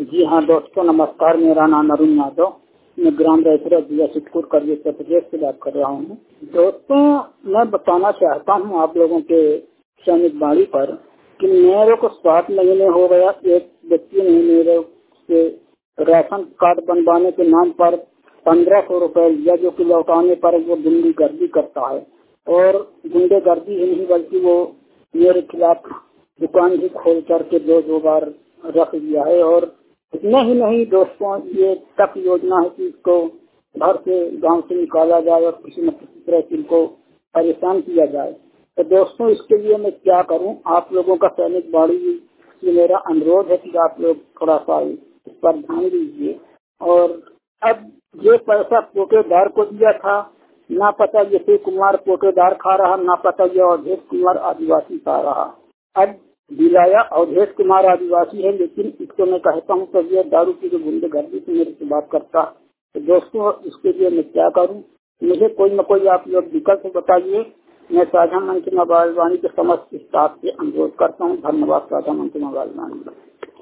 जी हाँ दोस्तों, नमस्कार। मेरा नाम अरुण यादव, मैं ग्राम रायपुरा जिला चित्रकूट करवी उत्तर प्रदेश से बात कर रहा हूँ। दोस्तों, मैं बताना चाहता हूँ आप लोगों के सैनिक बाड़ी पर कि मेरे को 7 महीने हो गया, एक व्यक्ति ने मेरे से राशन कार्ड बनवाने के नाम पर 1500 रुपए लिया, जो कि लौटाने पर वो गुंडागर्दी करता है। और गुंडागर्दी ही नहीं बल्कि वो मेरे खिलाफ दुकान भी खोल करके दो बार रख दिया है। और इतना ही नहीं दोस्तों, ये तक योजना है कि इसको घर से गांव से निकाला जाए और किसी न किसी तरह से इनको परेशान किया जाए। तो दोस्तों, इसके लिए मैं क्या करूं? आप लोगों का सैनिक बाड़ी से मेरा अनुरोध है कि आप लोग थोड़ा सा इस पर ध्यान दीजिए। और अब ये पैसा पोटेदार को दिया था, ना पता ये शिव कुमार पोटेदार खा रहा, ना पता ये अवधेश कुमार आदिवासी खा रहा। अब दिलाया अवधेश कुमार आदिवासी है, लेकिन इसको मैं कहता हूँ तो ये दारू की जो गुंडागर्दी से मेरे से बात करता। तो दोस्तों, इसके लिए मैं क्या करूँ? मुझे कोई न कोई आप लोग विकल्प बताइए। मैं साझा मंच मोबाइल वाणी के समस्त स्टाफ से अनुरोध करता हूँ। धन्यवाद। साझा मंच मोबाइल वाणी।